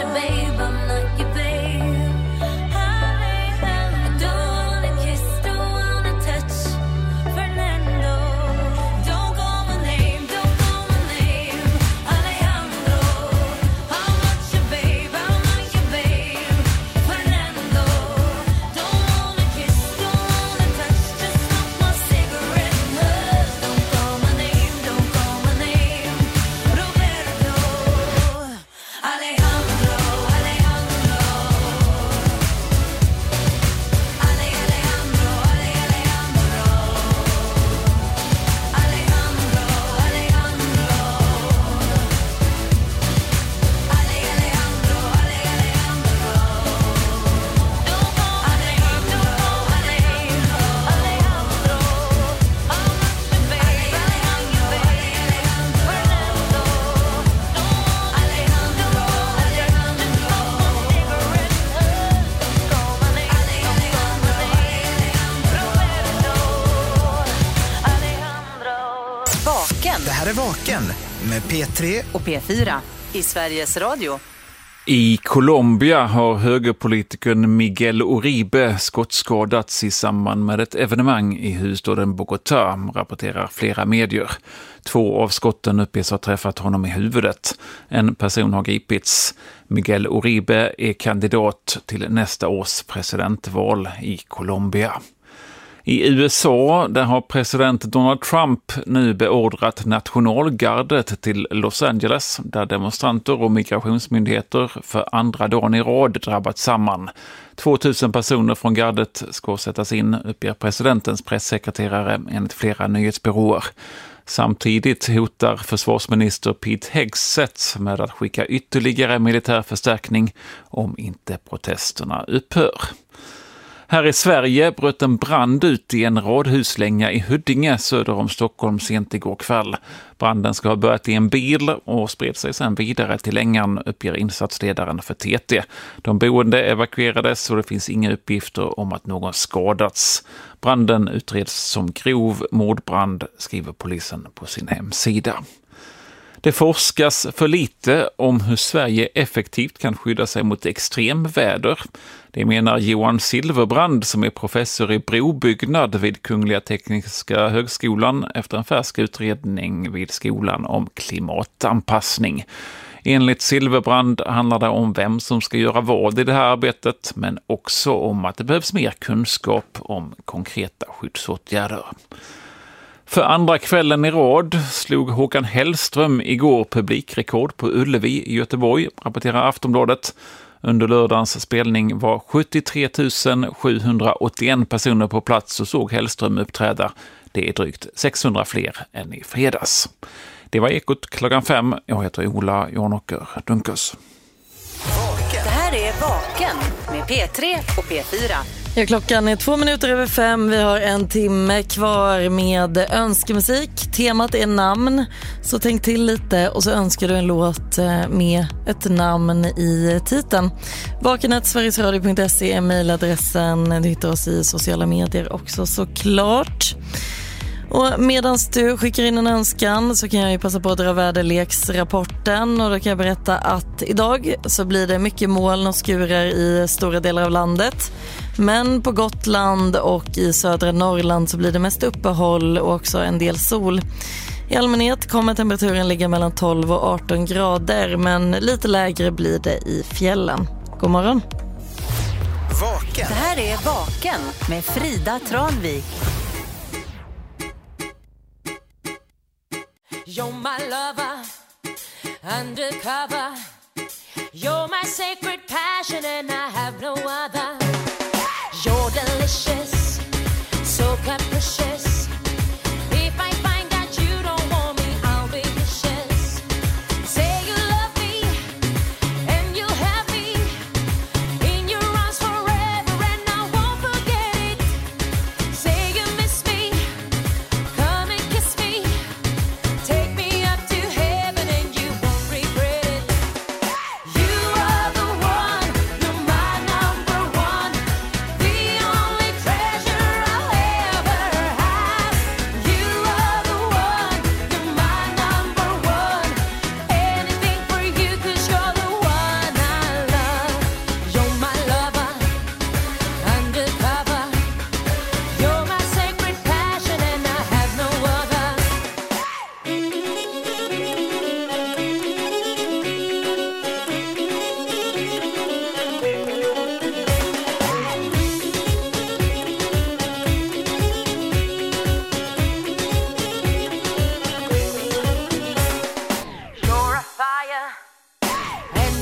your babe, I'm not your babe. I don't wanna kiss, don't wanna touch. Fernando, don't call my name, don't call my name. Alejandro, I'm not your babe, I'm not your babe. Fernando, don't wanna kiss, don't wanna touch. Just smoke my cigarette and hush. Don't call my name, don't call my name. Roberto, Alejandro, Alejandro. Alejandro, Alejandro. Alejandro, Alejandro. Alejandro, Alejandro. Don't call my name, don't call my name. Alejandro, I'm not your babe, Alejandro, Fernando. Alejandro, Alejandro, cigarette. Don't call my name, Alejandro. Vaken Det här är Vaken med P3. och P4 i Sveriges Radio. I Colombia har högerpolitikern Miguel Uribe skottskadats i samband med ett evenemang i huvudstaden Bogotá, rapporterar flera medier. 2 av skotten uppges ha träffat honom i huvudet. En person har gripits. Miguel Uribe är kandidat till nästa års presidentval i Colombia. I USA, där har president Donald Trump nu beordrat nationalgardet till Los Angeles, där demonstranter och migrationsmyndigheter för andra dagen i rad drabbat samman. 2000 personer från gardet ska sättas in, uppger presidentens pressekreterare enligt flera nyhetsbyråer. Samtidigt hotar försvarsminister Pete Hegseth med att skicka ytterligare militär förstärkning om inte protesterna upphör. Här i Sverige bröt en brand ut i en radhuslänga i Huddinge söder om Stockholm sent igår kväll. Branden ska ha börjat i en bil och spred sig sedan vidare till längan, uppger insatsledaren för TT. De boende evakuerades och det finns inga uppgifter om att någon skadats. Branden utreds som grov mordbrand, skriver polisen på sin hemsida. Det forskas för lite om hur Sverige effektivt kan skydda sig mot extremväder. Det menar Johan Silverbrand som är professor i brobyggnad vid Kungliga Tekniska högskolan efter en färsk utredning vid skolan om klimatanpassning. Enligt Silverbrand handlar det om vem som ska göra vad i det här arbetet, men också om att det behövs mer kunskap om konkreta skyddsåtgärder. För andra kvällen i rad slog Håkan Hellström igår publikrekord på Ullevi i Göteborg, rapporterar Aftonbladet. Under lördagens spelning var 73 781 personer på plats och såg Hellström uppträda. Det är drygt 600 fler än i fredags. Det var Ekot klockan 5. Jag heter Ola Janåker Dunkers. Det här är Vaken med P3 och P4. Ja, klockan är 2:02. Vi har en timme kvar med önskemusik. Temat är namn. Så tänk till lite och så önskar du en låt med ett namn i titeln. vaken@sverigesradio.se är mejladressen. Du hittar oss i sociala medier också såklart. Och medan du skickar in en önskan så kan jag ju passa på att dra väderleksrapporten, och då kan jag berätta att idag så blir det mycket moln och skurar i stora delar av landet. Men på Gotland och i södra Norrland så blir det mest uppehåll och också en del sol. I allmänhet kommer temperaturen ligga mellan 12 och 18 grader, men lite lägre blir det i fjällen. God morgon. Vaken. Det här är Vaken med Frida Tranvik. You're my lover, undercover. You're my sacred passion and I have no other. You're delicious, so capricious. If I find that you don't want me, I'll be vicious. Say you love me and you'll have me in your arms forever and I won't forget it. Say you miss me, come and kiss me. Take me up to heaven and you won't regret it. You are the one, you're my number one. The only treasure I'll ever have.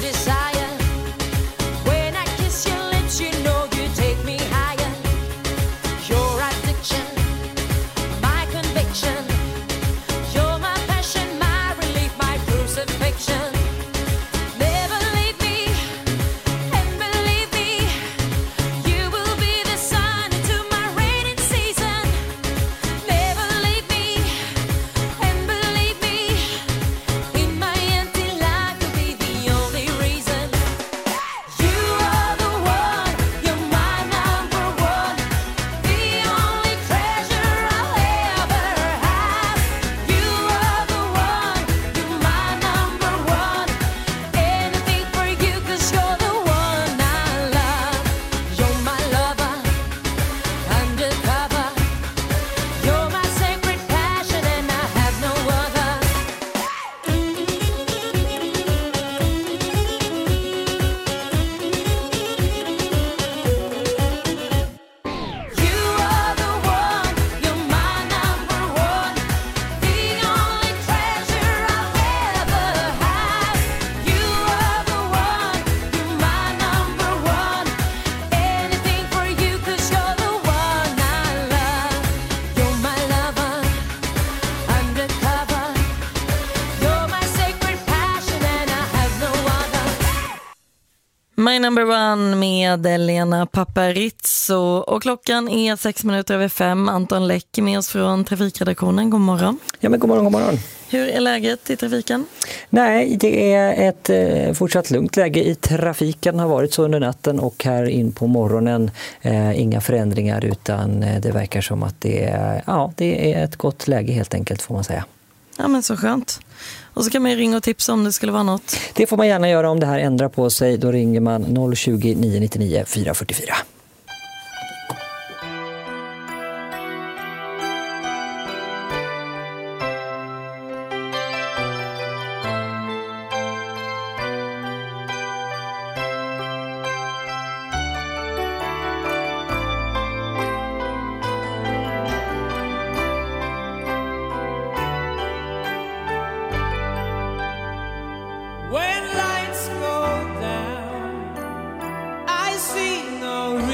desire. When I kiss your lips, you know you take me higher. Your addiction, my conviction. You're my passion, my relief, my crucifixion. Never leave me, and believe me, you will be the sun into my raining season. Never leave me, and believe me, in my empty life you'll be the only reason. You are the one, you're my number one, the only treasure I'll ever have. You are the one, you're my number one, anything for you 'cause you're the one I love. You're my lover, undercover. You're my sacred passion and I have no other. You are the one, you're my number one, the only treasure I'll ever have. You are the one, you're my number one, anything for you 'cause you're the one I love. You're my lover, undercover. You're my sacred passion and I have no other. My number one med Lena Paparizou. Och klockan är 6:05. Anton Läck med oss från trafikredaktionen. God morgon. Ja, men god morgon, god morgon. Hur är läget i trafiken? Nej, det är ett fortsatt lugnt läge i trafiken, har varit så under natten och här in på morgonen. Inga förändringar, utan det verkar som att det är ett gott läge helt enkelt, får man säga. Ja, men så skönt. Och så kan man ju ringa och tipsa om det skulle vara något. Det får man gärna göra om det här ändrar på sig. Då ringer man 020 999 444. When lights go down, I see no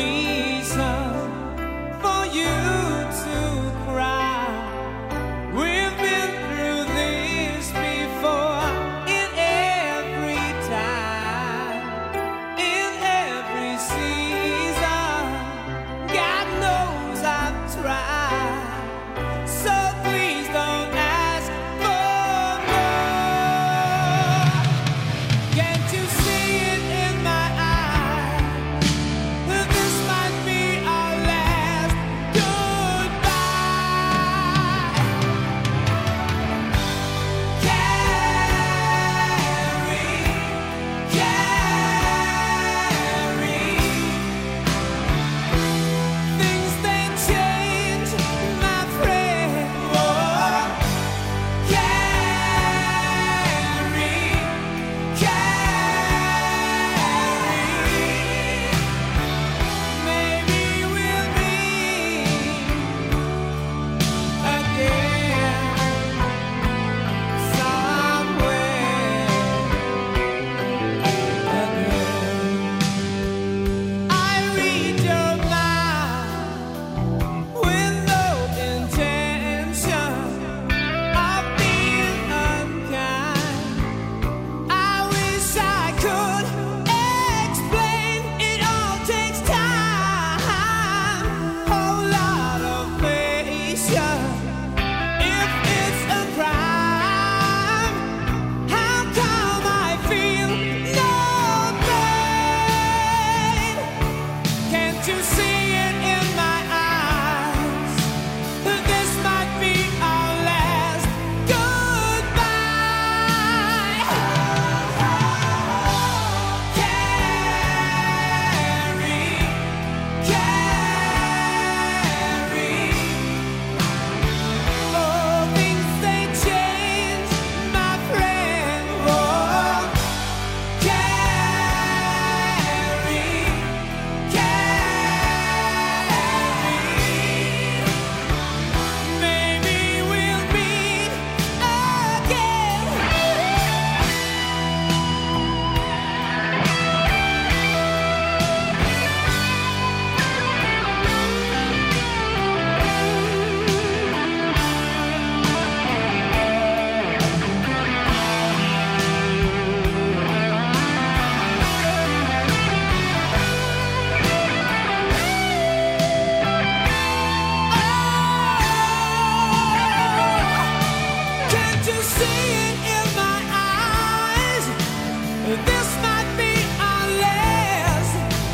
This might be our last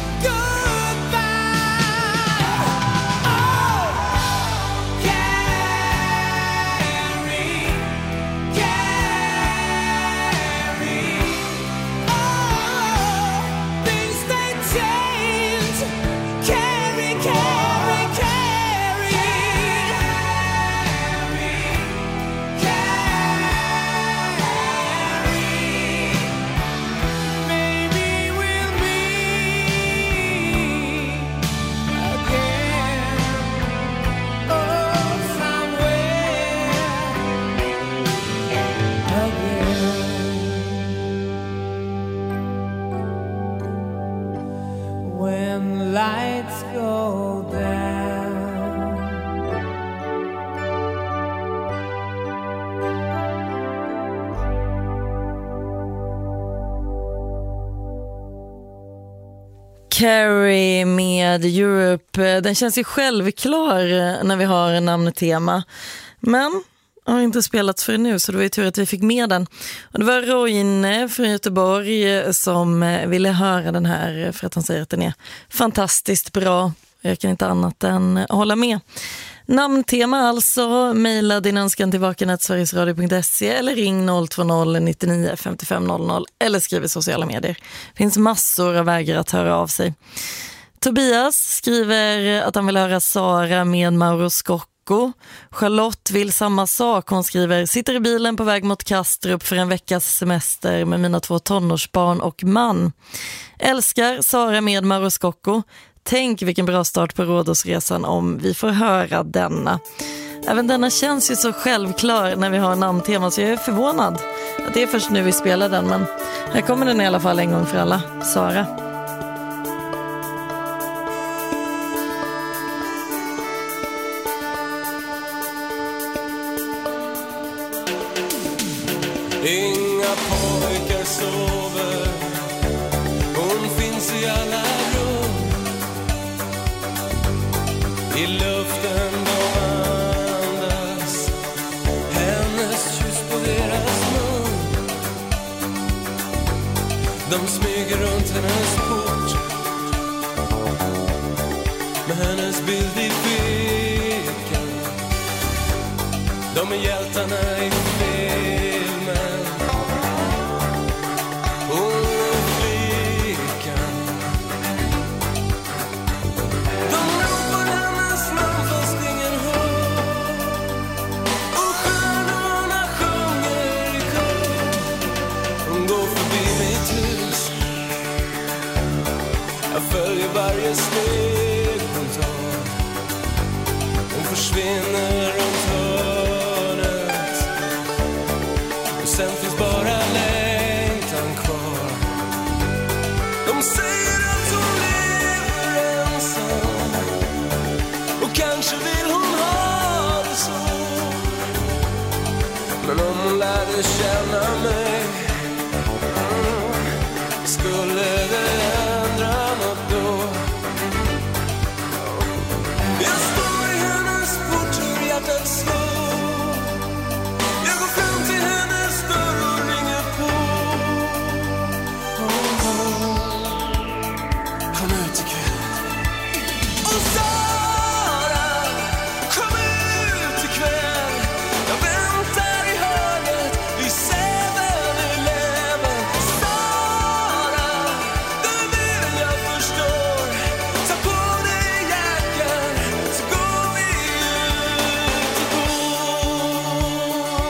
goodbye. Oh, Carrie, Carrie. Oh, things they change. Carrie, Carrie, Carrie. Maybe we'll meet again. Oh, somewhere again. When lights go down. Carrie med Europe. Den känns ju självklar när vi har namntema. Men har inte spelats för nu, så det var ju tur att vi fick med den. Och det var Roine från Göteborg som ville höra den här för att han säger att den är fantastiskt bra. Jag kan inte annat än hålla med. Namntema alltså, mejla din önskan till vaken@sverigesradio.se eller ring 020 99 55 00 eller skriv i sociala medier. Det finns massor av vägar att höra av sig. Tobias skriver att han vill höra Sara med Mauro Scocco. Charlotte vill samma sak. Hon skriver: sitter i bilen på väg mot Kastrup för en veckas semester med mina 2 tonårsbarn och man. Älskar Sara med Mauro Scocco. Tänk vilken bra start på Rhodosresan om vi får höra denna. Även denna känns ju så självklar när vi har namntema, så jag är förvånad att det är först nu vi spelar den. Men här kommer den i alla fall en gång för alla. Sara. Inga pojkar sover, hon finns i alla rum. I luften de andas, hennes kyss på deras mun. De smyger runt hennes port med hennes bild i fickan. De är hjältarna i filmen. Följer varje steg hon tar. Hon försvinner runt hörnet. Och sen finns bara längtan kvar. De säger att hon lever ensam. Och kanske vill hon ha det så. Men om hon lärde känna mig, skulle det ändra något då. Jag står i hennes port, hur hjärtat slår. Jag går fram till hennes dörr och ringer på. Kom ut ikväll. Och Sara, kom ut ikväll. Jag väntar i hörnet vid 7-Eleven. Sara, du vill jag förstår. Ta på dig jackan så går vi ut i bord.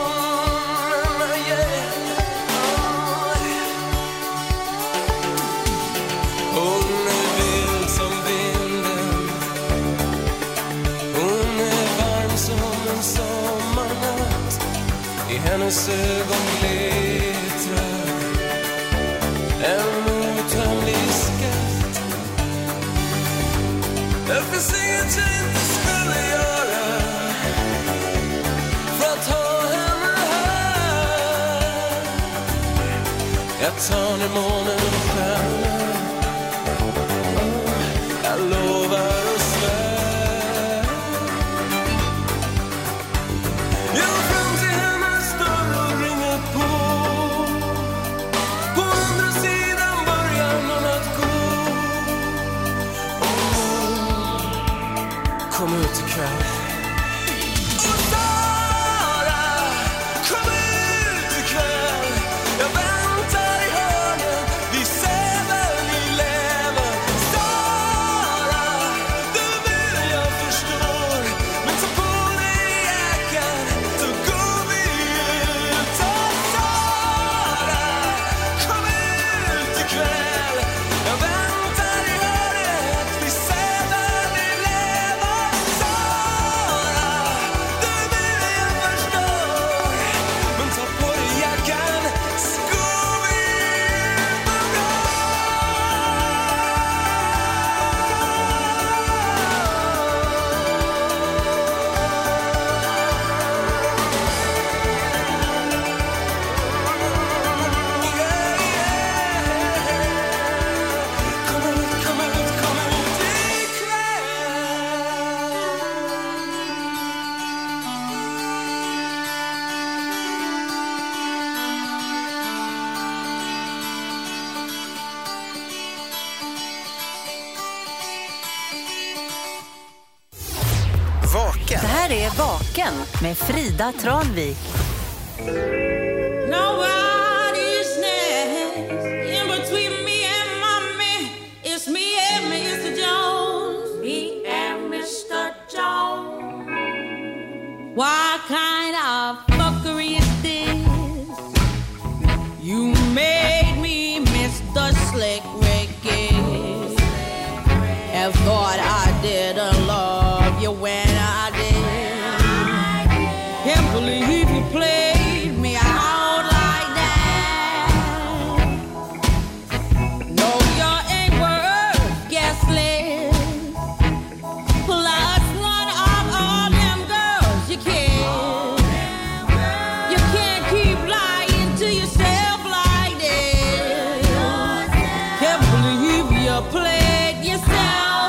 Hon är vild som vinden. Hon är varm som en sommarnatt. I hennes ögon glittrar en outtömlig skatt. Det finns inget jag inte skulle göra för att ha henne här. Jag tar ner månen och stjärnor. Jag lovar och svär. Jag går fram till hennes dörr och ringer på. På andra är Vaken med Frida Tranvik. Nobody's next in between me and mommy. It's me and Mr. Jones. Me and Mr. Jones. What kind of fuckery is this? You made me Mr. Slick Ricky. And thought I didn't love you when I did. Can't believe you played me out like that. No, you ain't worth gaslit. Plus one of all them girls you killed. You can't keep lying to yourself like this. Can't believe you played yourself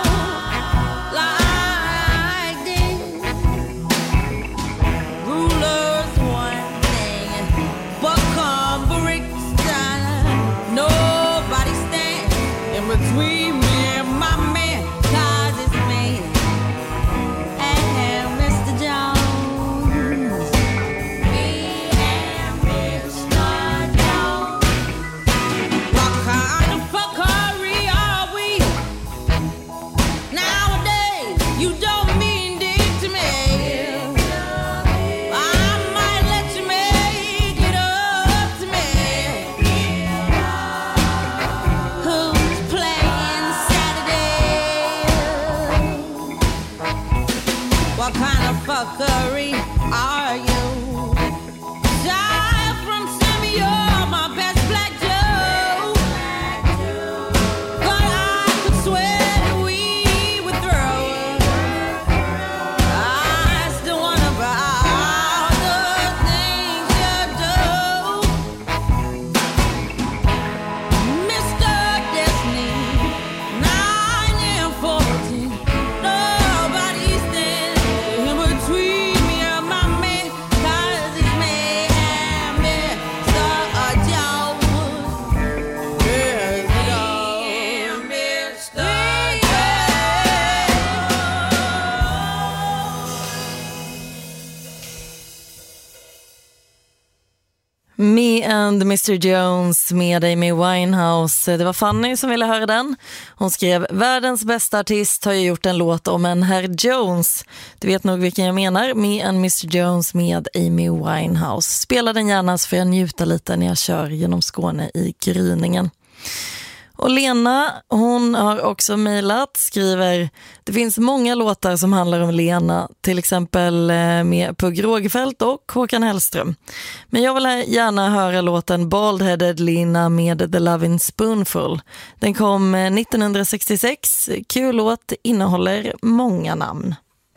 like this. Rulers one thing, but come Brixton. Nobody stands in between me and my man, 'cause it's me and Mr. Jones. Me and Mr. Jones. What kind of fuckery are we? Nowadays, you don't mean dick to me. I might let you make it up to me. Who's playing Saturday? What kind of fuckery are you? Die from Sammy, you're my best black Joe. But I could swear that we would throw. I still wonder about the things you do. Mr. Destiny, 9 and 14. Nobody's standing in between me and my man, 'cause it's me and Mr. Jones. Yes, Mr. Me and Mr. Jones med Amy Winehouse. Det var Fanny som ville höra den. Hon skrev: världens bästa artist har ju gjort en låt om en herr Jones. Du vet nog vilken jag menar. Me and Mr. Jones med Amy Winehouse. Spela den gärna så får jag njuta lite när jag kör genom Skåne i gryningen. Och Lena, hon har också mejlat, skriver: det finns många låtar som handlar om Lena, till exempel med Pugh Rogefeldt och Håkan Hellström. Men jag vill gärna höra låten Bald-Headed Lena med The Lovin' Spoonful. Den kom 1966, kul låt, innehåller många namn.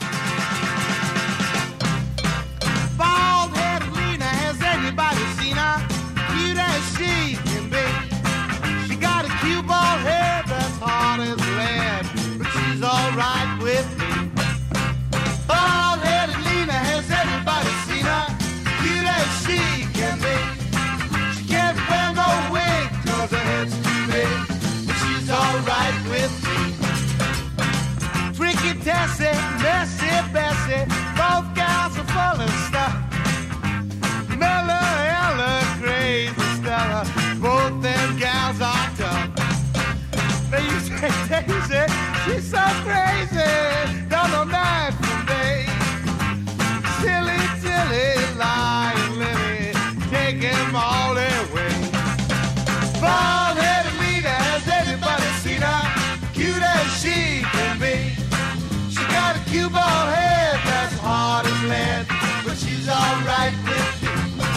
Bald-headed Lena, has anybody seen her? Cute as she can be. She got a cue bald head that's hard as lead, but she's all right with me. Bald-headed Lena, has anybody seen her? Cute as she can be. She can't wear no wig 'cause her head's too big, but she's all right with me. Tricky Tessie, messy Bessie, both gals are full of stuff. Mella, Ella, crazy Stella, both them gals are tough. They used to say, Daisy, she's so crazy, don't know night from day. Silly, silly, lying Lily, take him all their way. Bald-headed Lena, has anybody seen her? Cute as she can be. She got a cue ball head that's hard as lead, but she's all right with you.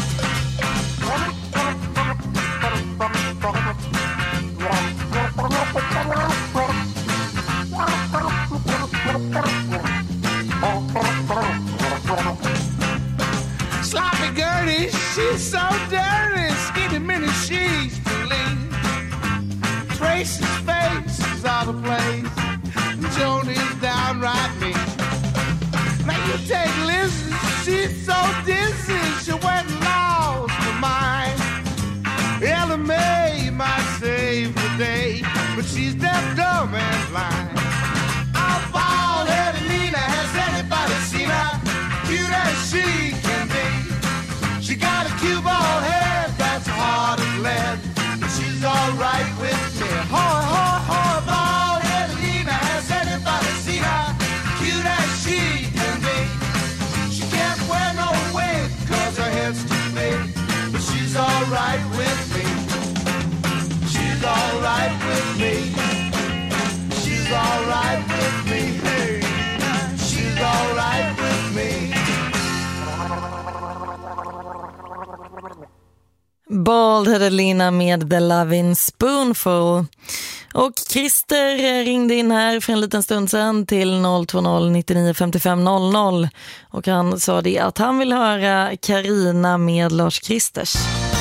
Sloppy Gertie, she's so dirty. Skinny Minnie, she's too lean. Tracy's face is out of place. Joni's downright mean. Now you take Lizzie, she's so dizzy, she went and lost her mind. Ella May might save the day, but she's deaf, dumb, and blind. Oh, bald-headed Lena, has anybody seen her? Bald-headed Lina med The Lovin' Spoonful. Och Christer ringde in här för en liten stund sedan till 020 99 55 00 och han sa det att han vill höra Carina med Lars Kristers.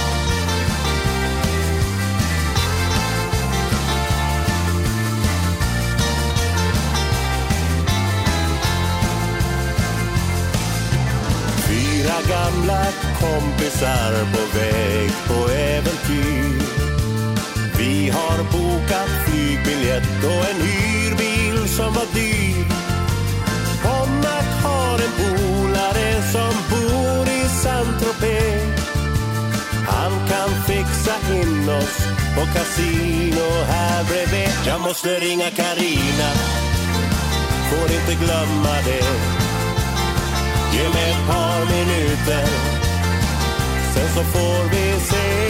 Gamla kompisar på väg på äventyr. Vi har bokat flygbiljett och en hyrbil som var dyr. Pommat har en polare som bor i Saint-Tropez. Han kan fixa in oss på kasino här bredvid. Jag måste ringa Carina, får inte glömma det. Ge mig ett par minuter, sen så får vi se.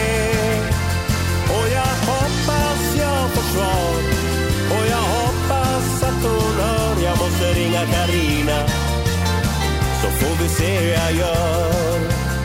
Och jag hoppas jag får svar, och jag hoppas att hon hör. Jag måste ringa Carina, så får vi se hur jag gör.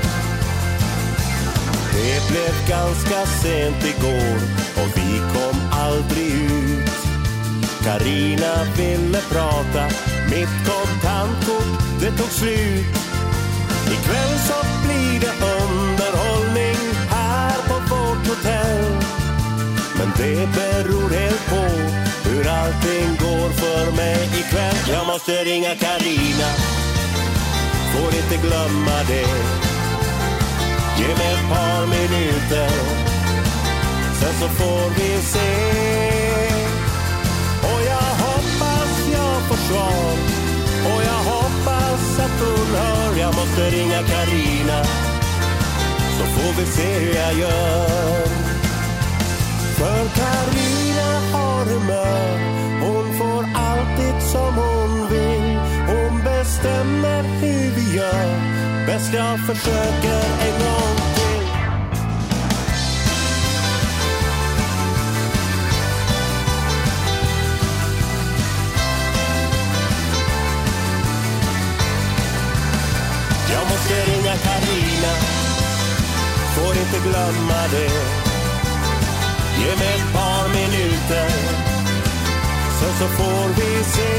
Det blev ganska sent igår och vi kom aldrig ut. Carina ville prata, mitt kontantkort det tog slut. Ikväll så blir det underhållning här på vårt hotell. Men det beror helt på hur allting går för mig ikväll. Jag måste ringa Carina, får inte glömma det. Ge mig ett par minuter, sen så får vi se. Och jag hoppas jag får svar, och jag hoppas att hon hör. Jag måste ringa Carina, så får vi se hur jag gör. För Carina har humör, hon får alltid som hon vill. Hon bestämmer hur vi gör, bäst jag försöker en gång till. Jag måste ringa Carina, får inte glömma det. Ge mig ett par minuter, sen så får vi se.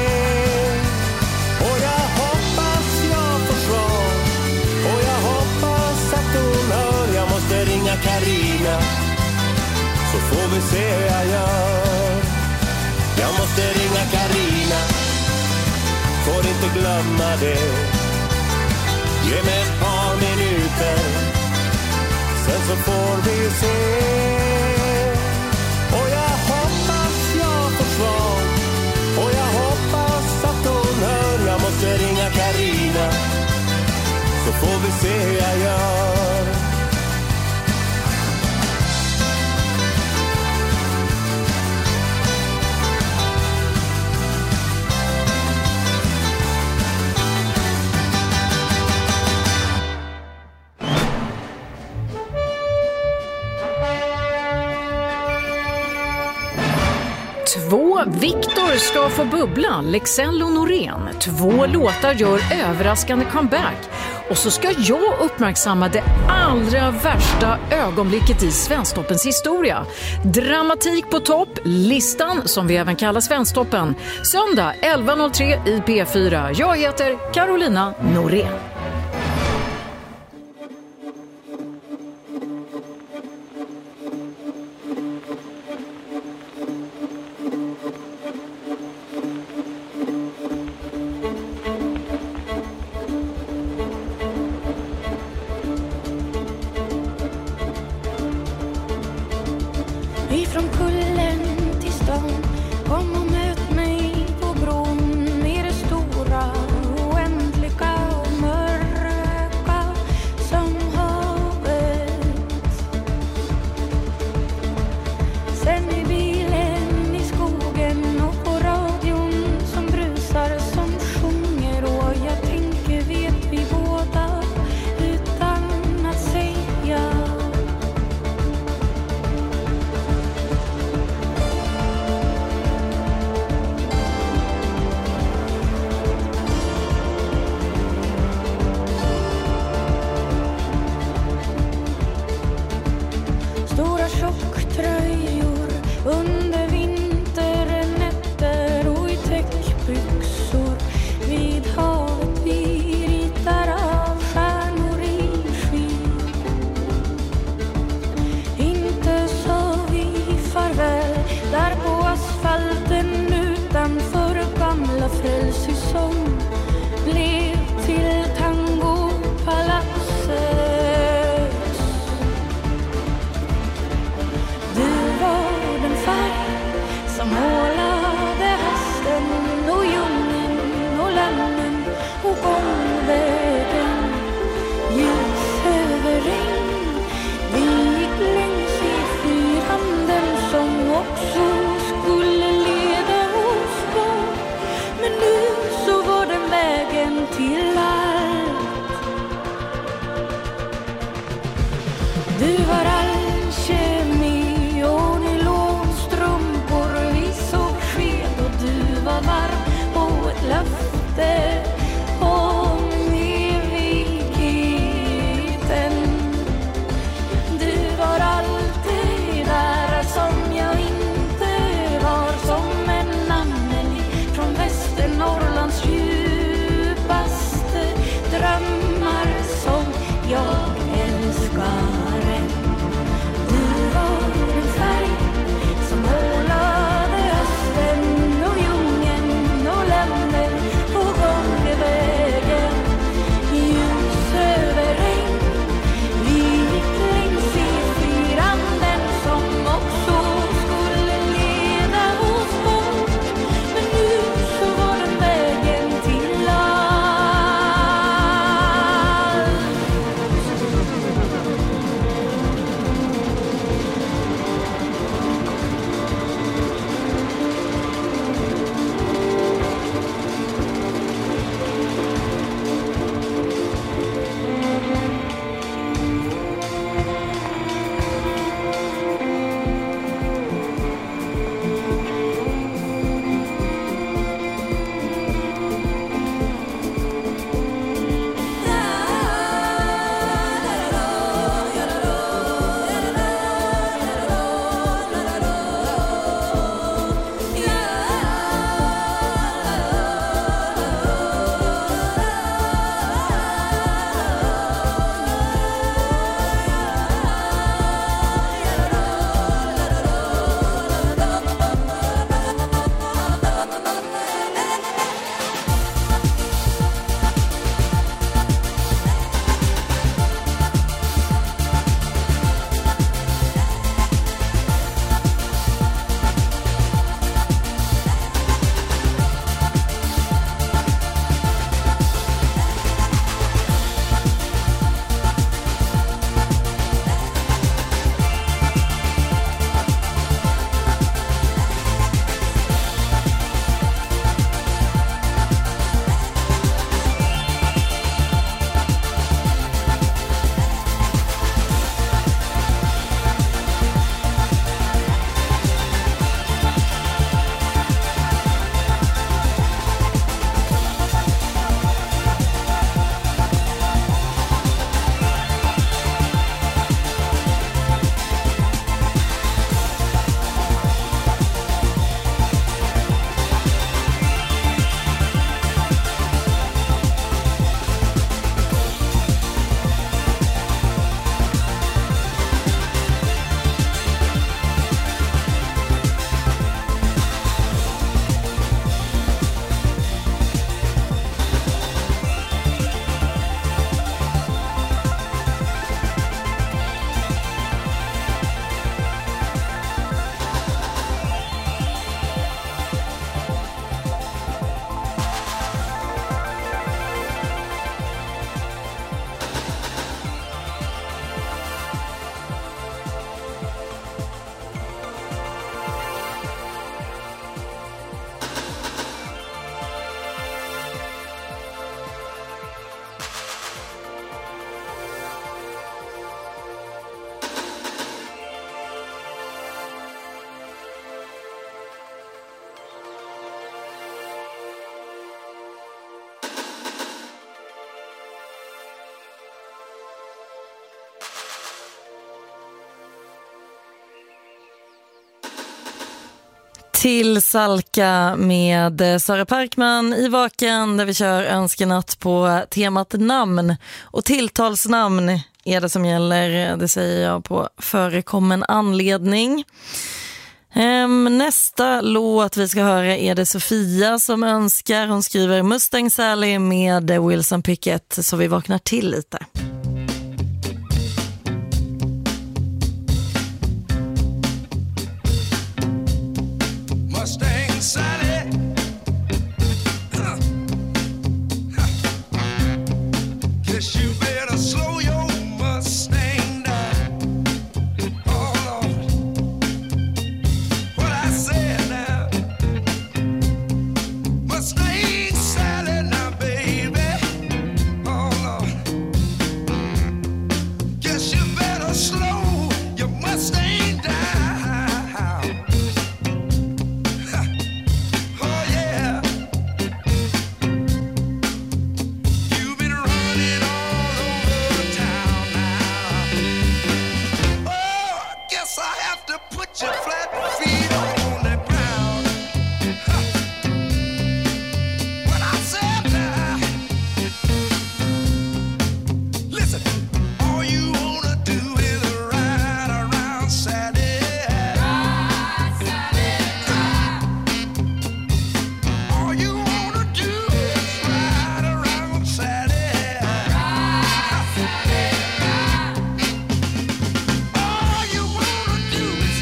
Och jag hoppas jag får svar, och jag hoppas att hon hör. Jag måste ringa Carina, så får vi se hur jag gör. Jag måste ringa Carina, får inte glömma det. Ge mig ett par minuter, sen så får vi se. Och jag hoppas jag får svar, och jag hoppas att hon hör. Jag måste ringa Carina, så får vi se hur jag gör. Viktor ska få bubbla, Leksell och Norén. 2 låtar gör överraskande comeback. Och så ska jag uppmärksamma det allra värsta ögonblicket i Svensktoppens historia. Dramatik på topp, listan som vi även kallar Svensktoppen. Söndag 11.03 i P4. Jag heter Carolina Norén. Ifrån kullen till stan, kom och möt mig på bron i det stora, oändliga och mörka som havet. Sen i bilen i skogen och på radion som brusar, som sjunger, och jag tänker vet vi båda utan att säga. till Salka med Sara Parkman i Vaken där vi kör önskenatt på temat namn. Och tilltalsnamn är det som gäller, det säger jag på förekommen anledning. Nästa låt vi ska höra är det Sofia som önskar. Hon skriver Mustang Sally med Wilson Pickett så vi vaknar till lite. Mustang Sally, guess you better slow your Mustang down. Oh Lord, what I said now. Mustang Sally now, baby. Oh Lord, guess you better slow your Mustang down. Your flat feet on the ground. When I said that, listen, all you wanna do is ride around Sally. Ride, Sally, ride. All you wanna do is ride around Sally. Ride, Sally, ride. All you wanna do is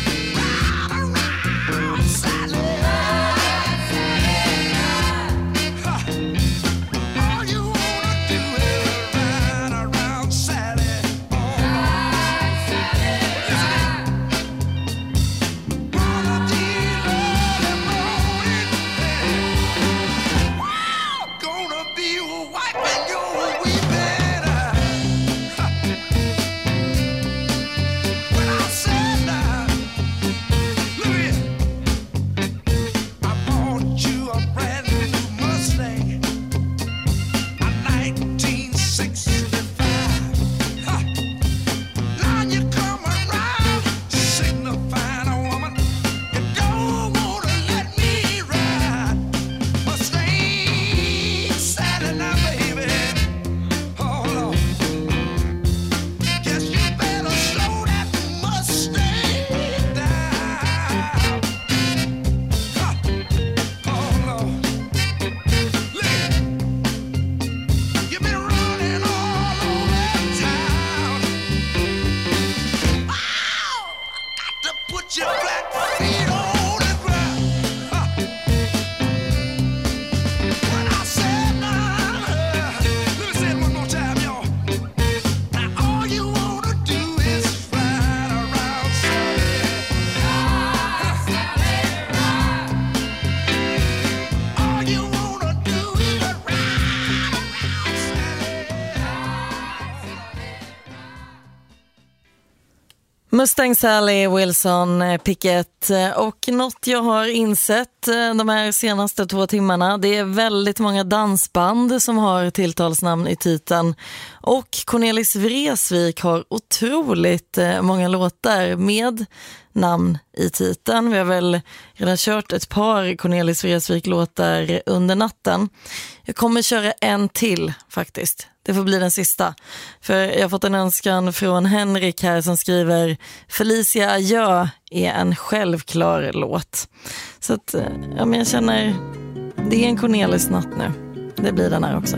Mustang Sally, Wilson Pickett. Och något jag har insett de här senaste 2 timmarna, det är väldigt många dansband som har tilltalsnamn i titeln. Och Cornelis Vreeswijk har otroligt många låtar med namn i titeln. Vi har väl redan kört ett par Cornelis Vreeswijk-låtar under natten. Jag kommer köra en till faktiskt. Det får bli den sista. För jag har fått en önskan från Henrik här som skriver Felicia Adjö är en självklar låt. Så att ja, men jag känner det är en Cornelis natt nu. Det blir den här också.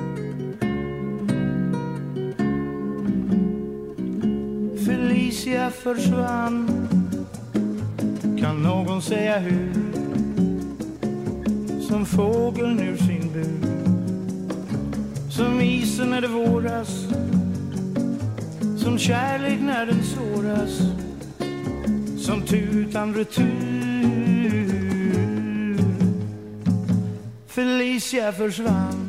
Felicia försvann. Kan någon säga hur? Som fågeln ur sin bur. Som isen när det våras. Som kärlek när den såras. Som tutan retur. Felicia försvann.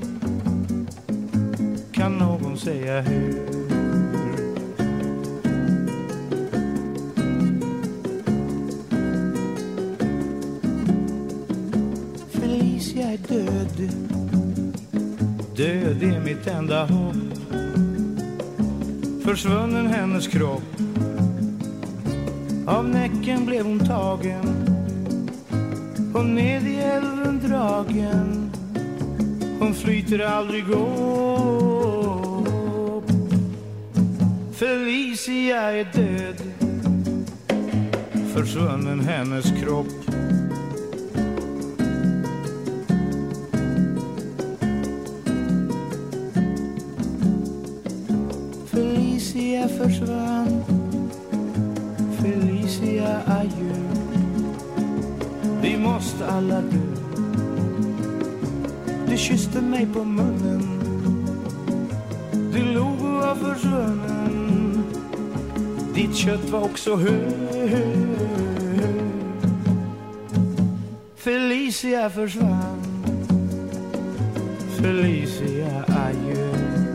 Kan någon säga hur? Felicia är död. Död är mitt enda hopp. Försvunnen hennes kropp. Av näcken blev hon tagen. och ned i älven dragen. Hon flyter aldrig upp. Felicia är död, försvunnen hennes kropp. Felicia försvann, Felicia adjö. Vi måste alla dö. Du kysste mig på munnen, du log och var försvunnen. Ditt kött var också hög. Felicia försvann, Felicia adjö.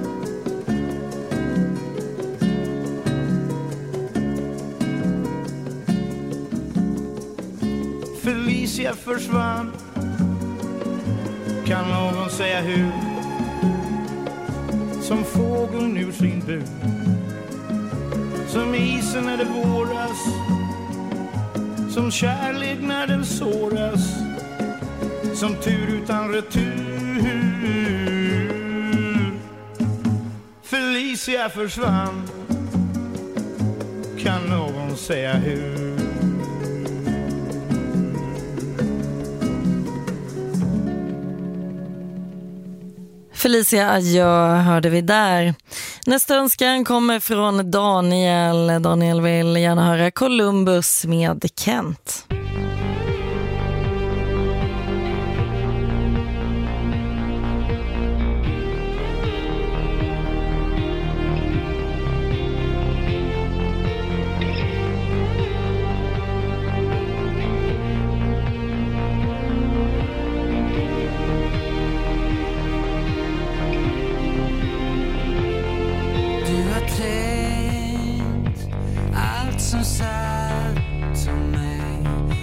Felicia försvann, kan någon säga hur? Som fågeln ur sin bur, som isen när det våras, som kärlek när den såras, som tur utan retur. Felicia försvann, kan någon säga hur? Felicia adjö hörde vi där. Nästa önskan kommer från Daniel. Daniel vill gärna höra Columbus med Kent. Allt som sagt om mig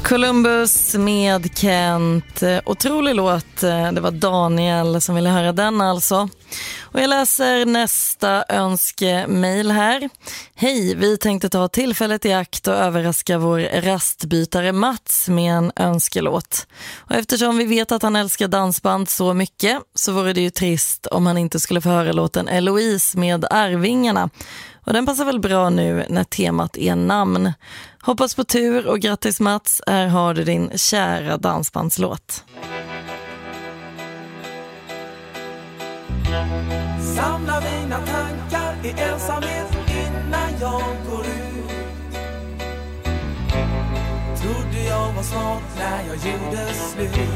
Columbus med Kent. Otrolig låt. Det var Daniel som ville höra den alltså. Och jag läser nästa önskemail här. Hej, vi tänkte ta tillfället i akt och överraska vår rastbytare Mats med en önskelåt. Och eftersom vi vet att han älskar dansband så mycket så vore det ju trist om han inte skulle få höra låten Eloise med Arvingarna. Och den passar väl bra nu när temat är namn. Hoppas på tur och grattis Mats, här har du din kära dansbandslåt. Samla mina tankar i ensamhet innan jag går ut. Trodde jag var smart när jag gjorde slut.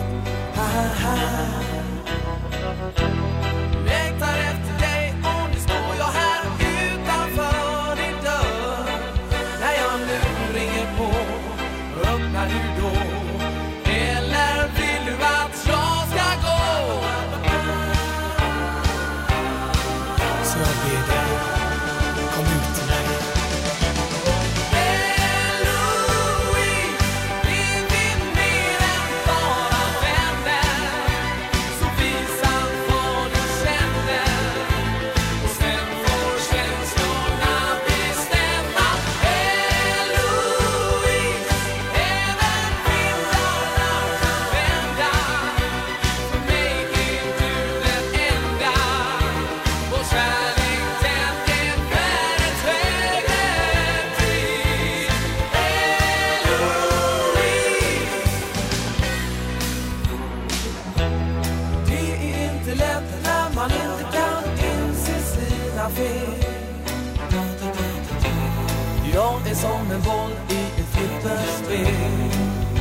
Längtar efter dig och nu står jag här utanför din dörr. När jag nu ringer på, öppnar du då? Eller vill du att jag ska gå? Så jag ber dig, kom ut till mig. Eloise, vi vill mer än bara vänner. Så visa vad du känner. Och sen får känslorna bestämma. Eloise, även vindarna kan vända. För mig är du den enda. Vår kärlek den är värd ett högre pris. Det är inte lätt när man inte kan inse sina fel. Jag är som en boll i ett flipperspel.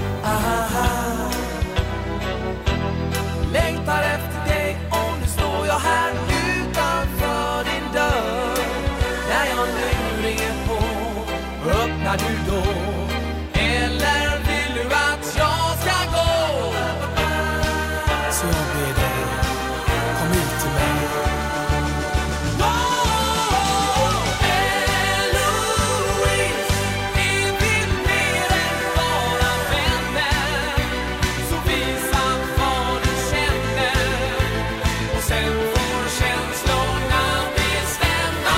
Längtar efter dig och nu står jag här utanför din dörr. När jag nu ringer på, öppnar du då? Eller vill du att jag ska gå? Så jag ber dig, kom ut till mig. Eloise, vi vill mer än bara vänner. Så visa vad du känner. Och sen får känslorna bestämma.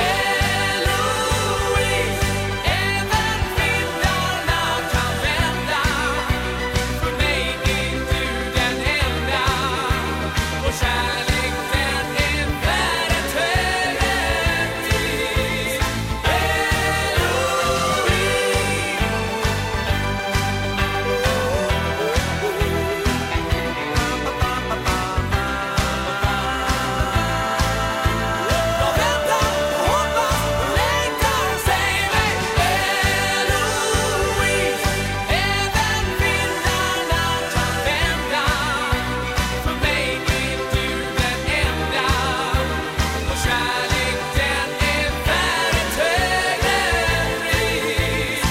Eloise, även vindarna kan vända. För mig är du den enda. Och kärlek den är värd ett högre pris. Jag väntar, hoppas, längtar, säg mig. Eloise, även vindarna kan vända. För mig är du den enda. Och kärlek den är värd ett högre pris.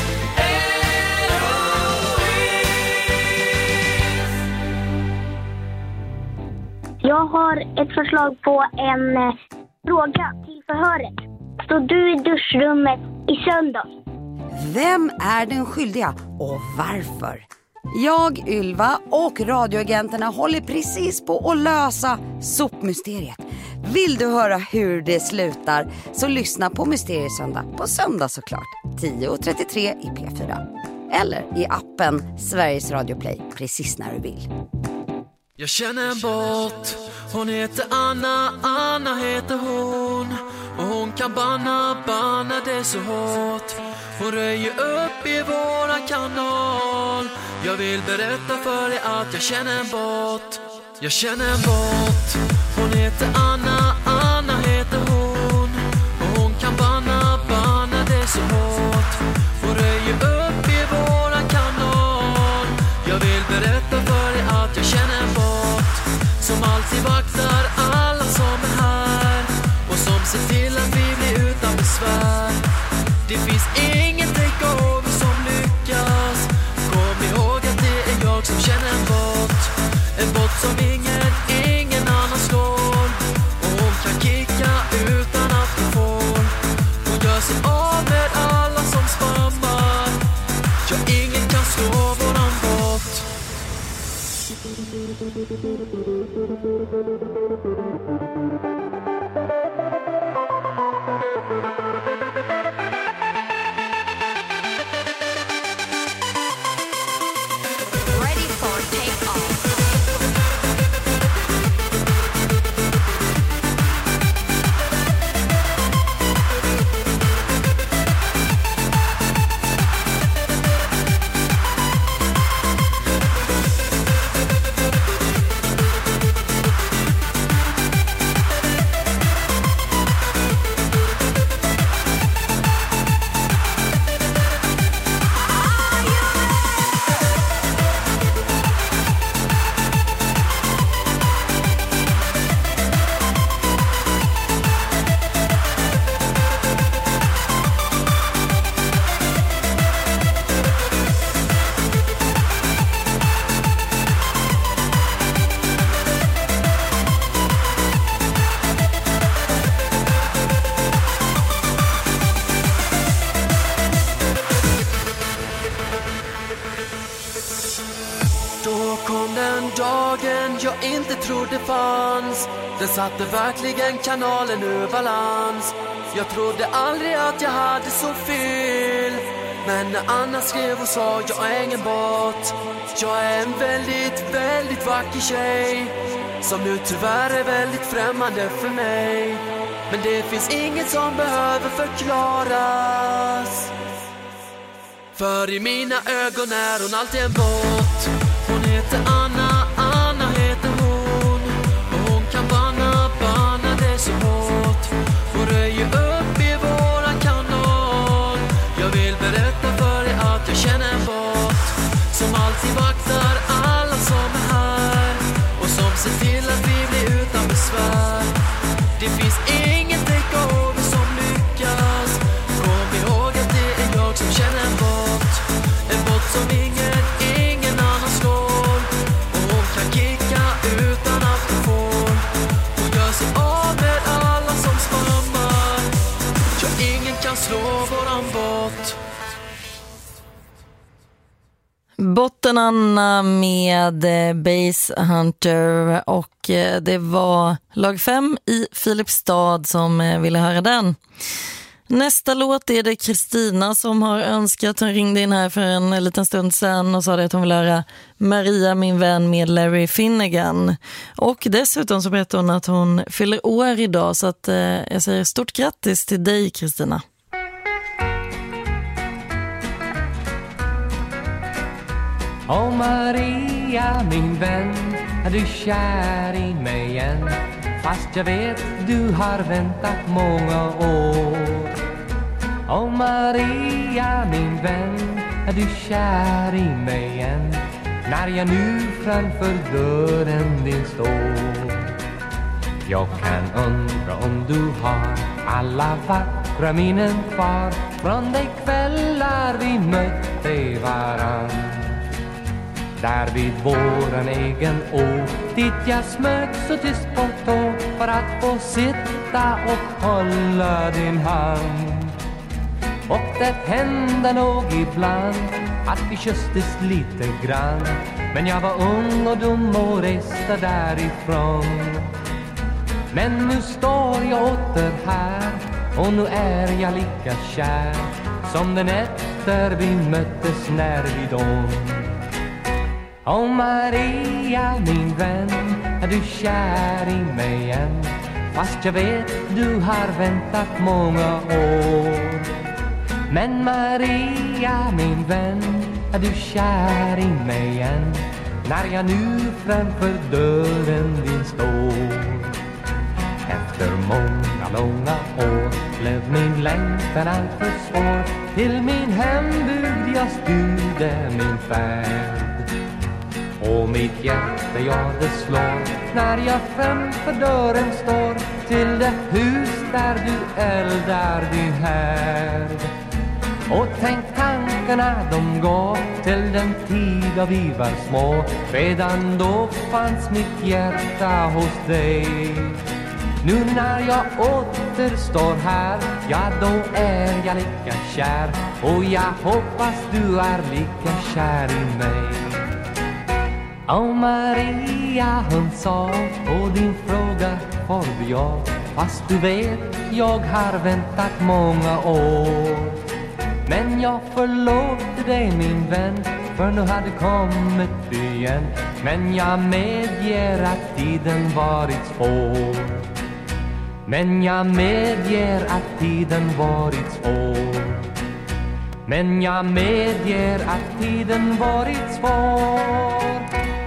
Jag har ett förslag på en fråga till förhöret. Står du i duschrummet i söndags? Vem är den skyldiga och varför? Jag, Ylva och radioagenterna håller precis på att lösa sopmysteriet. Vill du höra hur det slutar så lyssna på Mysteriesöndag på söndag såklart. 10:33 i P4. Eller i appen Sveriges Radio Play precis när du vill. Jag känner en båt, hon heter Anna, Anna heter hon. Och hon kan banna det så hårt. Hon röjer upp i våran kanal. Jag vill berätta för dig att jag känner en båt. Jag känner en båt, hon heter Anna, Anna heter hon. Och hon kan banna det så hårt. Hon röjer upp i våran kanal. Jag vill berätta för dig att jag känner en båt som alltid vaktar alla som är här och som ser till att vi blir utan besvär. Det finns ingen takeover som lyckas. Kom ihåg att det är jag som känner en båt som ingen annan slår. inte trodde fanns. Den satte verkligen kanalen ur balans. Jag trodde aldrig att jag hade så fel. Men när Anna skrev och sa jag är ingen bot. Jag är en väldigt, väldigt vacker tjej som nu tyvärr är väldigt främmande för mig. Men det finns inget som behöver förklaras. För i mina ögon är hon alltid en bot. Hon heter Anna, Anna heter hon. Och hon kan banna det så hårt. Hon röjer upp i våran kanal. Jag vill berätta för dig att jag känner en bot som alltid vaktar alla som är här. Och som ser till att vi blir utan besvär. Det finns ingen takeover som lyckas. Kom ihåg att det är jag som känner en bot. En bot som ingen annan slår. Och hon kan kicka utan att hon får. Hon gör sig av med alla som spammar. Ja, ingen kan slå våran bot. Botten Anna med Base Hunter, och det var lag 5 i Filipstad som ville höra den. Nästa låt är det Kristina som har önskat. Hon ringde in här för en liten stund sedan och sa att hon vill höra Maria min vän med Larry Finnegan. Och dessutom så berättade hon att hon fyller år idag, så att jag säger stort grattis till dig, Kristina. Åh Maria, min vän, är du kär i mig igen? Fast jag vet du har väntat många år. Åh Maria, min vän, är du kär i mig igen? När jag nu framför dörren din står. Jag kan undra om du har alla vackra minnen kvar från de kvällar vi mötte varann. Där vid våran egen å, dit jag smög så tyst på tå för att få sitta och hålla din hand. Och det hände nog ibland att vi kysstes lite grann. Men jag var ung och dum och reste därifrån. Men nu står jag åter här och nu är jag lika kär som den efter vi möttes när vi dom. Åh Maria, min vän, är du kär i mig igen? Fast jag vet du har väntat många år. Men Maria, min vän, är du kär i mig igen? När jag nu framför dörren din står. Efter många långa år blev min längtan alltför svår. Till min hembygd jag styrde min färd. Och mitt hjärta, ja det slår när jag framför dörren står till det hus där du eldar din härd. Och tänk tankarna de går till den tid då vi var små. Redan då fanns mitt hjärta hos dig. Nu när jag åter står här, ja då är jag lika kär. Och jag hoppas du är lika kär i mig. Åh Maria, hon sa på din fråga får jag. Fast du vet, jag har väntat många år. Men jag förlåter dig min vän, för nu har det kommit igen. Men jag medger att tiden varit svår. Men jag medger att tiden varit svår. Men jag medger att tiden varit svår.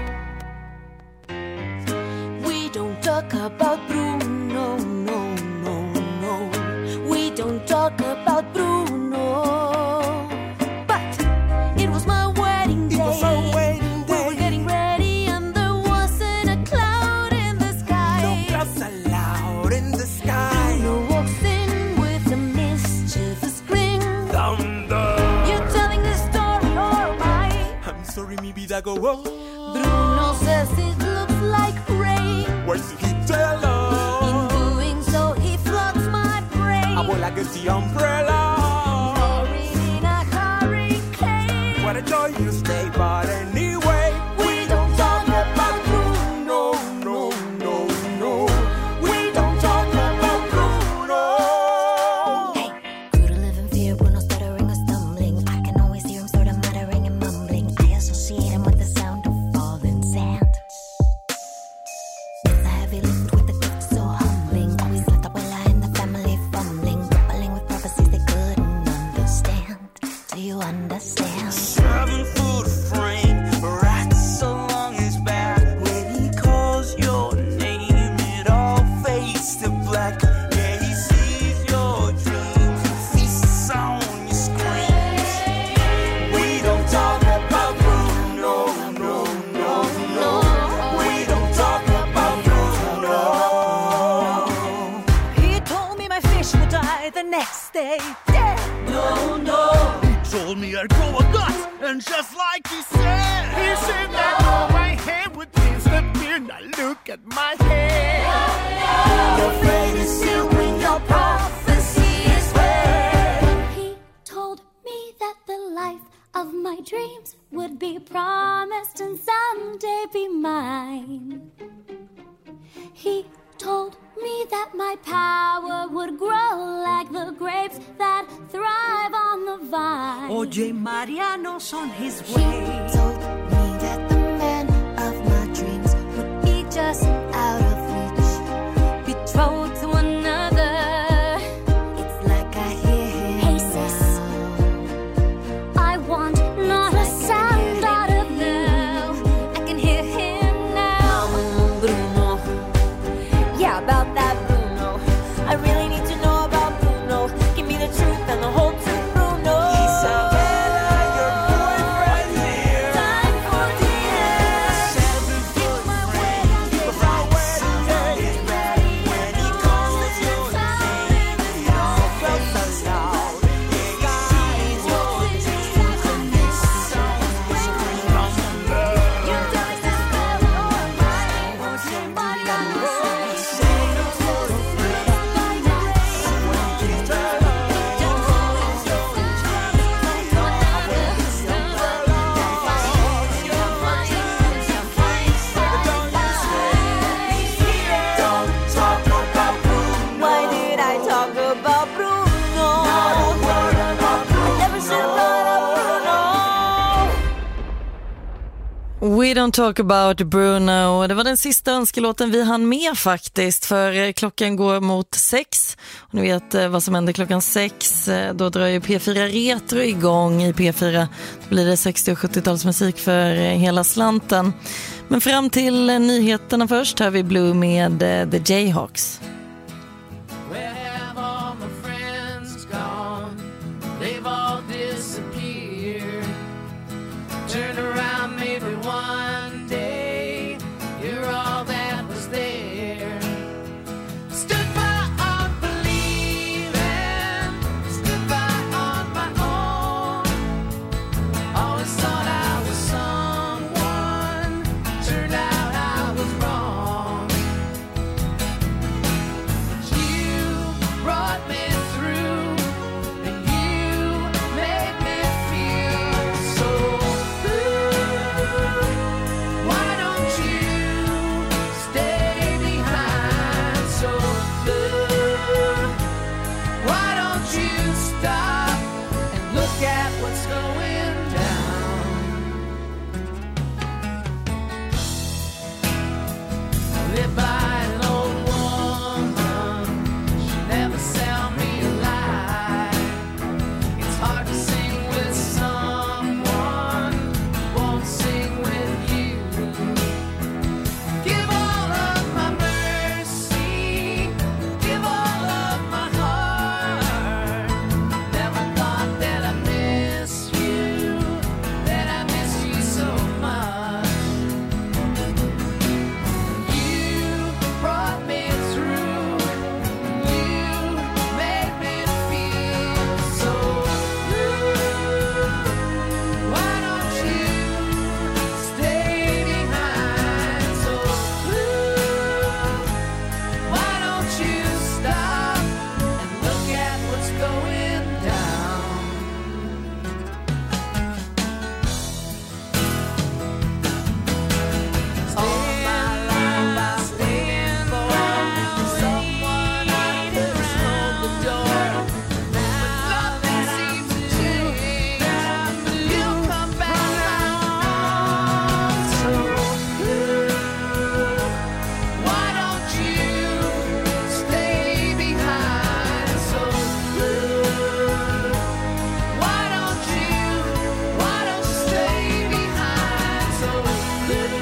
We don't talk about Bruno, no, no, no. We don't talk about Bruno. But it was my wedding day. We were getting ready and there wasn't a cloud in the sky. No clouds allowed in the sky. Bruno walks in with a mischievous grin. Thunder. You're telling this story or am I? I'm sorry, maybe that go wrong. Bruno says it looks like rain. What's he tell us? In doing so, he floods my brain. I will like the umbrella. Pouring in a hurricane. What a joy you stay, but anyway, we don't talk about Bruno, no, no, no. We don't talk about Bruno. Hey, grew to live in fear, Bruno stuttering or stumbling. I can always hear him sort of muttering and mumbling. I associate him with the sound of falling sand. It's a heavy lift with a gift so humbling. Always left Abuela and the family fumbling, grappling with prophecies they couldn't understand. Do you understand? 7 foot frame, rats so long his back. When he calls your name, it all fades to black. Yeah, he sees your dreams, feasts on your screams. We don't talk about Bruno, no, no, no. We don't talk about Bruno. He told me my fish would die the next day. Dead. No, no. Told me I'd grow a gut, and just like he said that my hair would disappear. Now look at my hair. Your fate is sealed when your prophecy is read. He told me that the life of my dreams would be promised and someday be mine. He told me that my power would grow like the grapes that thrive on the vine. Oye, Mariano's on his He way. told me that the man of my dreams would be just out of reach, betrothed to another. It's like I hear him. Hey sis, I want not a sound out of you. I can hear him now. Bruno, yeah, about that Bruno. I really need to know about Bruno. Give me the truth and the whole truth, Bruno. Isabella, your boyfriend here. Time for dinner. 7 foot frame, before wedding day. When he calls your name, it all fades loud. Yeah, he sees your dreams, and this song is thunder. You're telling this story or am I? But I'm Why did I talk about Bruno? I never should have brought up Bruno. We don't talk about Bruno. Det var den sista önskelåten vi hann med faktiskt, för klockan går mot 6. Och ni vet vad som händer klockan 6. Då drar ju P4 Retro igång i P4. Då blir det 60- och 70-talsmusik för hela slanten. Men fram till nyheterna först har vi Blue med The Jayhawks. Where have all my friends gone? They've all disappeared. Turn around maybe one day, you're all that was there. Stood by unbelieving, stood by on my own. Always thought I was someone, turned out I was wrong. Look at what's going down. Live by an old woman, she never sell me a lie. It's hard to sing with someone who won't sing with you. Give all of my mercy, give all of my heart. Never thought that I miss you, that I miss you so much. You brought me through, you made me feel so blue. Why don't you stay behind so blue? Why don't you stop and look at what's going down? All my life I stand for someone I push on the door. But nothing seems to change. You come back around so blue. Why don't you stay behind so blue? Why don't you stay behind so blue?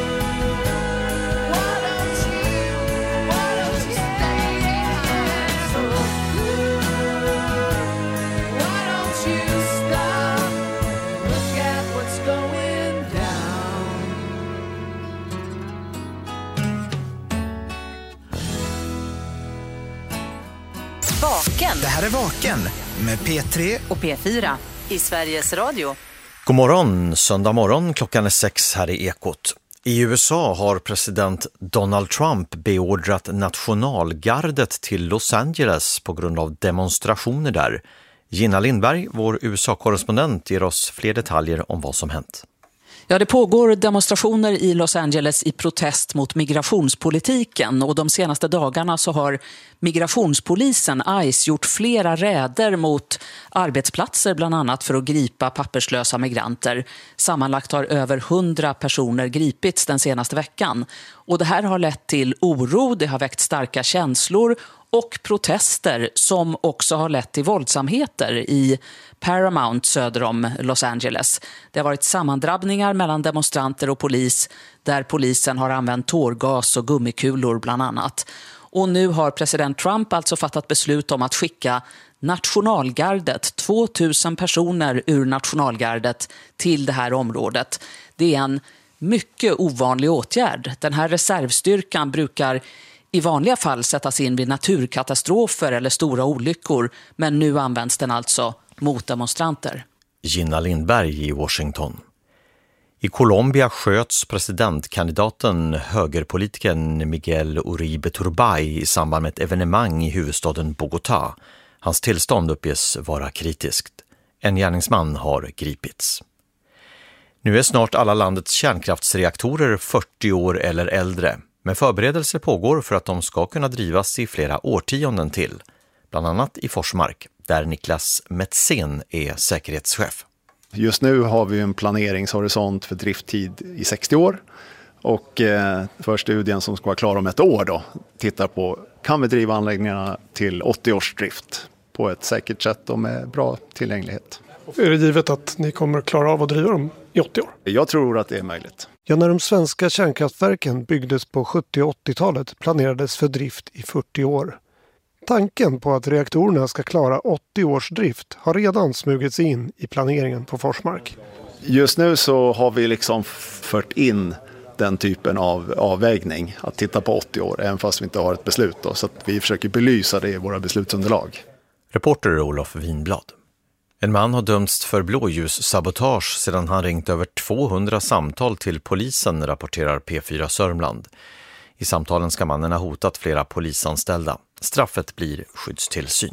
Why don't you stay behind so blue? Why don't you stop? Look at what's going down. Vaken. Det här är Vaken med P3 och P4 i Sveriges Radio. God morgon, söndag morgon, klockan är 6 här i Ekot. I USA har president Donald Trump beordrat nationalgardet till Los Angeles på grund av demonstrationer där. Gina Lindberg, vår USA-korrespondent, ger oss fler detaljer om vad som hänt. Ja, det pågår demonstrationer i Los Angeles i protest mot migrationspolitiken och de senaste dagarna så har migrationspolisen ICE gjort flera räder mot arbetsplatser bland annat för att gripa papperslösa migranter. Sammanlagt har över 100 personer gripits den senaste veckan och det här har lett till oro, det har väckt starka känslor och protester som också har lett till våldsamheter i Paramount söder om Los Angeles. Det har varit sammandrabbningar mellan demonstranter och polis där polisen har använt tårgas och gummikulor bland annat. Och nu har president Trump alltså fattat beslut om att skicka nationalgardet, 2000 personer ur nationalgardet till det här området. Det är en mycket ovanlig åtgärd. Den här reservstyrkan brukar i vanliga fall sättas in vid naturkatastrofer eller stora olyckor, men nu används den alltså mot demonstranter. Gina Lindberg i Washington. I Colombia sköts presidentkandidaten högerpolitikern Miguel Uribe Turbay i samband med ett evenemang i huvudstaden Bogotá. Hans tillstånd uppges vara kritiskt. En gärningsman har gripits. Nu är snart alla landets kärnkraftsreaktorer 40 år eller äldre. Men förberedelser pågår för att de ska kunna drivas i flera årtionden till. Bland annat i Forsmark, där Niklas Metzen är säkerhetschef. Just nu har vi en planeringshorisont för drifttid i 60 år. Och för studien som ska vara klar om ett år då, tittar på kan vi driva anläggningarna till 80 års drift på ett säkert sätt och med bra tillgänglighet. Är det givet att ni kommer att klara av att driva dem i 80 år? Jag tror att det är möjligt. Ja, när de svenska kärnkraftverken byggdes på 70- och 80-talet planerades för drift i 40 år. Tanken på att reaktorerna ska klara 80 års drift har redan smugits in i planeringen på Forsmark. Just nu så har vi liksom fört in den typen av avvägning att titta på 80 år, även fast vi inte har ett beslut då, så att vi försöker belysa det i våra beslutsunderlag. Reporter Olof Winblad. En man har dömts för blåljussabotage sedan han ringt över 200 samtal till polisen, rapporterar P4 Sörmland. I samtalen ska mannen ha hotat flera polisanställda. Straffet blir skyddstillsyn.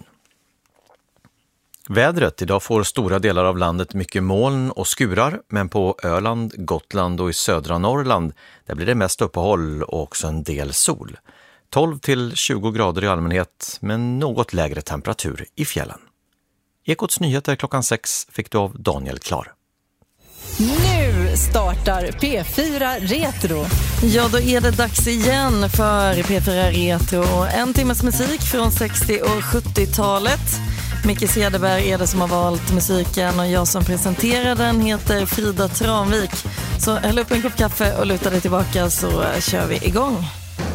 Vädret. Idag får stora delar av landet mycket moln och skurar, men på Öland, Gotland och i södra Norrland där blir det mest uppehåll och också en del sol. 12 till 20 grader i allmänhet, men något lägre temperatur i fjällen. Ekots nyheter klockan 6 fick du av Daniel Klar. Nu startar P4 Retro. Ja, då är det dags igen för P4 Retro. En timmes musik från 60- och 70-talet. Micke Cederberg är det som har valt musiken och jag som presenterar den heter Frida Tranvik. Så häll upp en kopp kaffe och luta dig tillbaka så kör vi igång.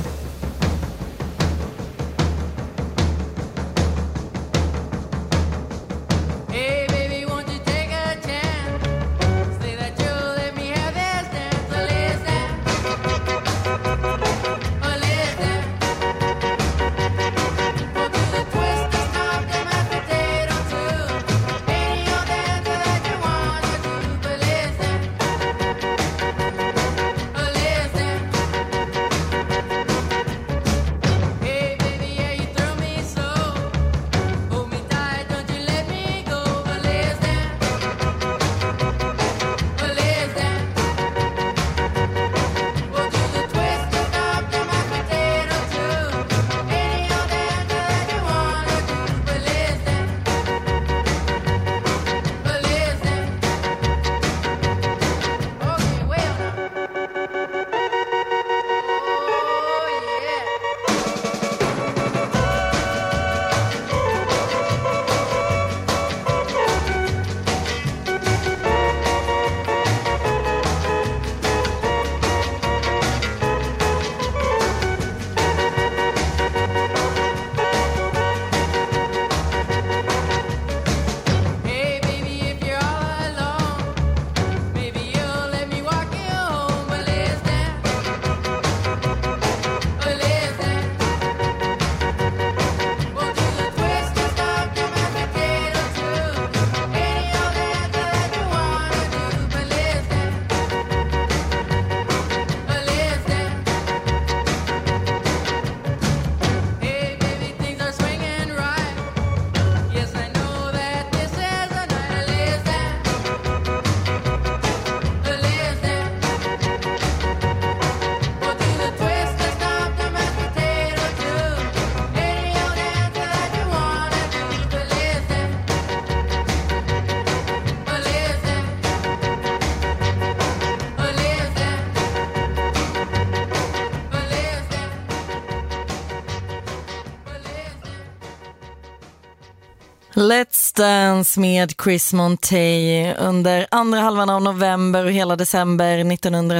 Let's Dance med Chris Montey. Under andra halvan av november och hela december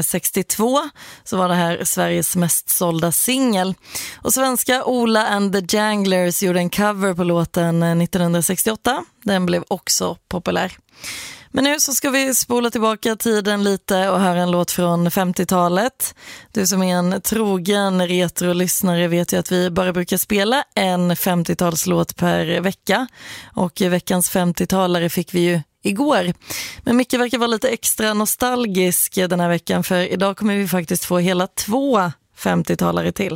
1962 så var det här Sveriges mest sålda singel. Och svenska Ola and the Janglers gjorde en cover på låten 1968. Den blev också populär. Men nu så ska vi spola tillbaka tiden lite och höra en låt från 50-talet. Du som är en trogen retro-lyssnare vet ju att vi bara brukar spela en 50-talslåt per vecka. Och veckans 50-talare fick vi ju igår. Men Micke verkar vara lite extra nostalgisk den här veckan för idag kommer vi faktiskt få hela 2 50-talare till.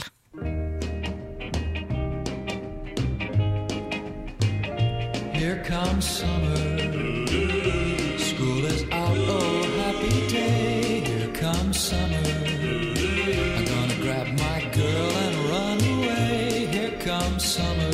Here comes summer. School is out, oh happy day. Here comes summer. I'm gonna grab my girl and run away. Here comes summer.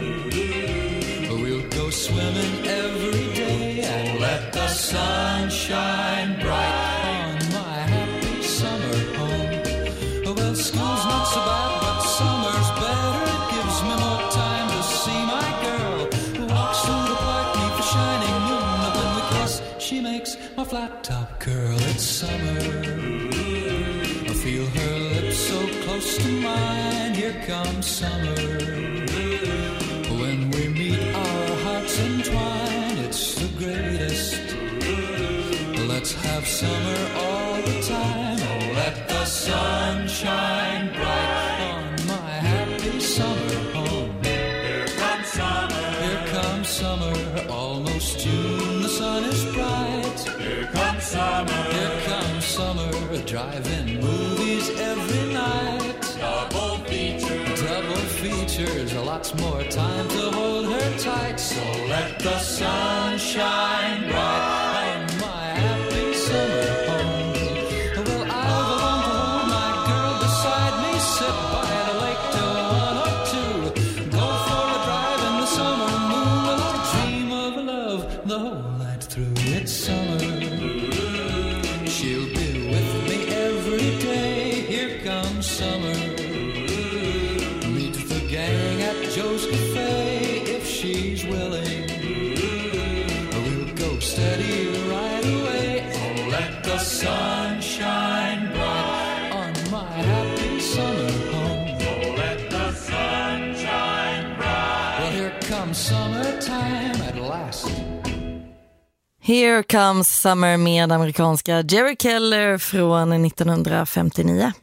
We'll go swimming every day and let the sun shine bright on my happy summer home. Well, school's not so bad, but summer's better. It gives me more time to see my girl who walks through the park beneath the shining moon. And when we kiss, she makes my flat top curl. It's summer. I feel her lips so close to mine. Here comes summer. When we meet, our hearts entwine. It's the greatest. Let's have summer all the time. Oh, let the sun shine bright on my happy summer home. Here comes summer. Here comes summer. Almost June, the sun is bright. Here comes summer. Here comes summer. Drive-in movies every night. Double features. Lots more time to hold her tight. So let the sun shine bright on my happy summer home. Well, I'll belong to hold my girl beside me. Sit by the lake till 1 or 2. Go for a drive in the summer moon. Well, I dream of a love through its summer. She'll be with me every day. Here comes summer. Meet the gang at Joe's Cafe if she's willing. We'll go steady right away. Oh, let the sun shine bright on my happy summer home. Oh, let the sun shine bright. Well, here comes summertime at last. Here Comes Summer med amerikanska Jerry Keller från 1959.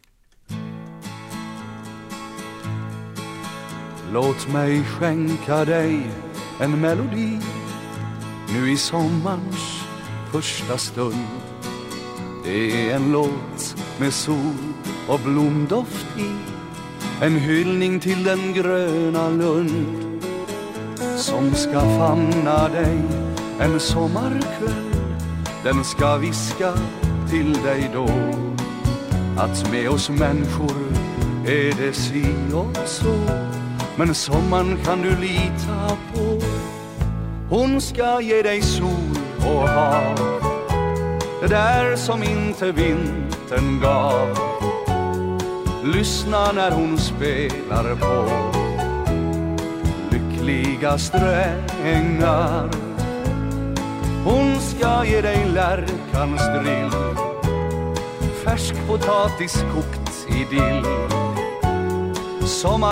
Låt mig skänka dig en melodi nu i sommarens första stund. Det är en låt med sol och blomdoft i, en hyllning till den gröna lund som ska famna dig en sommarkväll. Den ska viska till dig då att med oss människor är det si och så, men sommaren kan du lita på. Hon ska ge dig sol och hav, det där som inte vintern gav. Lyssna när hon spelar på lyckliga strängar. Hon ska ge dig lärkans drill, färsk potatis kokt i dill. Sommar